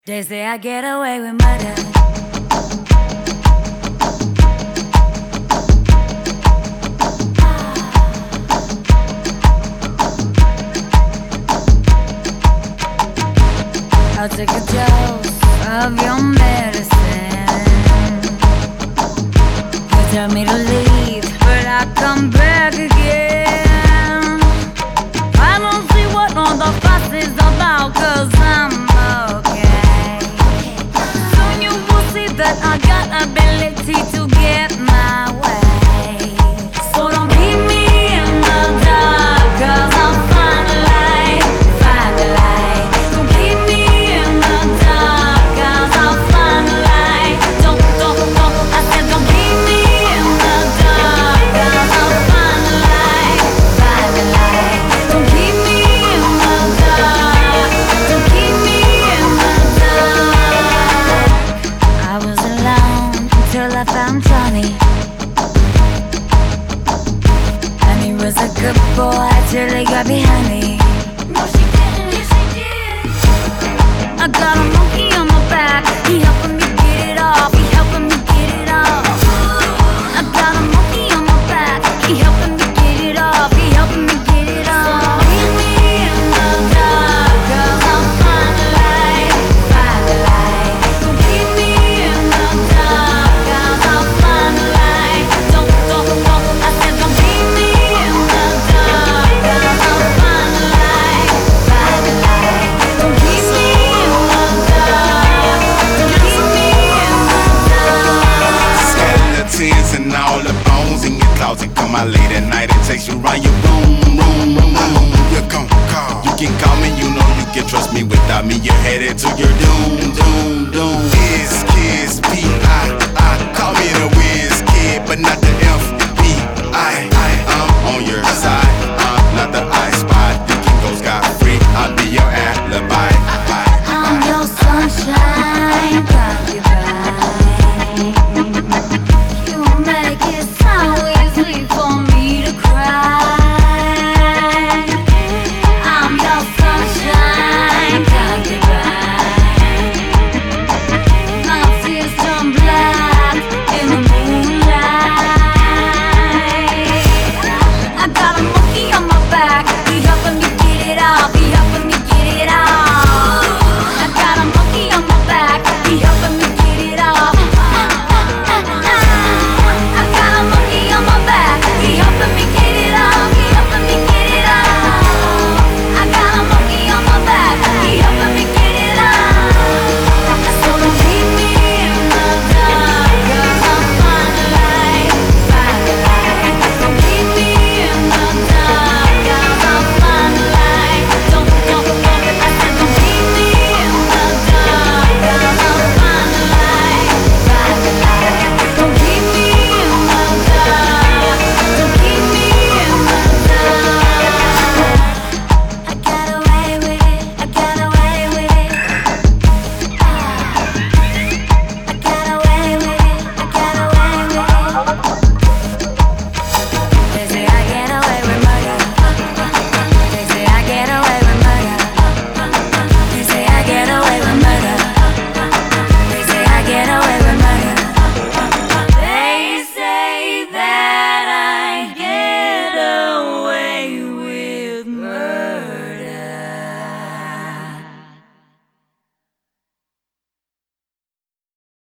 They say I get away with murder. I'll take a dose of your medicine. You tell me to leave, but I come back again. I don't see what all the fuss is about, 'cause I'm okay. Soon you will see that I got ability to get my way. So don't keep me in the dark, 'cause I'll find the light, find the light. Don't keep me in the dark, 'cause I'll find the light. Don't, I said don't keep me in the dark, 'cause I'll find the light, find the light. Don't keep me in the dark, don't keep me in the dark. I was alone until I found Johnny, and he was a good boy till he got behind me. No, she didn't, yes, she did. I got him